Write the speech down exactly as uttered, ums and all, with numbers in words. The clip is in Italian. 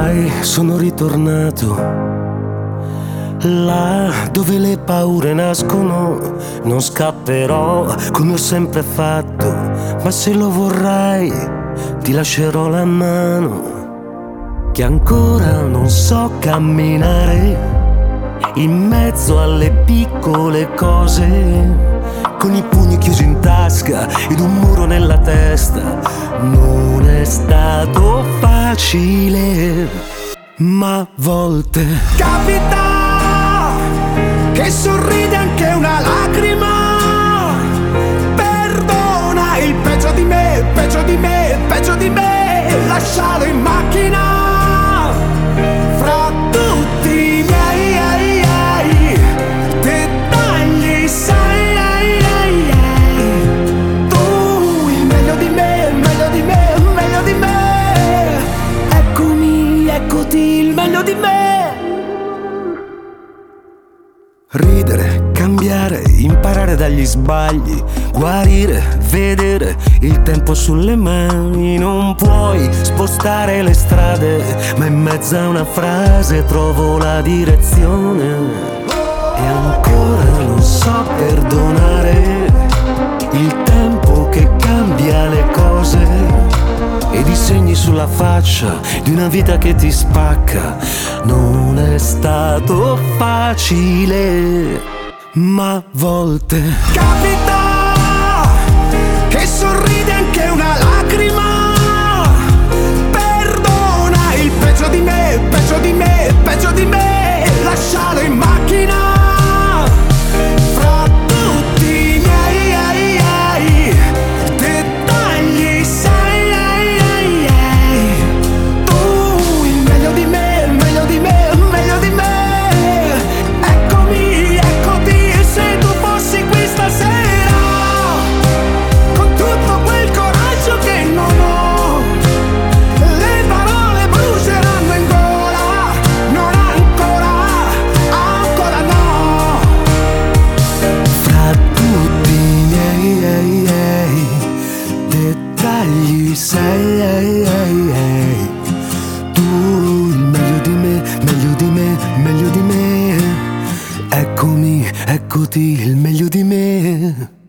Sai, sono ritornato là dove le paure nascono. Non scapperò come ho sempre fatto, ma se lo vorrai ti lascerò la mano. Che ancora non so camminare in mezzo alle piccole cose, con i pugni chiusi in tasca ed un muro nella testa. Non è stato facile, ma a volte capita che sorride anche una lacrima. Perdona il peggio di me, peggio di me, peggio di me. Lascialo in macchina fra tutti i miei ai, ai, dettagli, sai, ai, ai, ai. Tu il meglio di me, meglio di me, meglio di me. Eccomi, eccoti il meglio di me. Ridere, cambiare, imparare dagli sbagli, guarire, vedere il tempo sulle mani. Non puoi spostare le strade, ma in mezzo a una frase trovo la direzione. E ancora non so perdonare il tempo che cambia le cose ed i segni sulla faccia di una vita che ti spacca. Non è stato facile, ma a volte capita che sorride anche una lacrima. Perdona il peggio di me, peggio di me, peggio di me. Lascialo in macchina fra tutti i miei ai, ai, dettagli, sai, ai, ai, ai. Tu il meglio di me, meglio di me, meglio di me. Eccomi, eccoti, se tu fossi qui stasera, con tutto quel coraggio che non ho, le parole bruceranno in gola. Non ancora, ancora no. Fra tutti i miei ei, ei, dettagli, sei, ei, ei, ei. Tu il meglio di me, meglio di me, meglio di me. Eccomi, eccoti il meglio di me.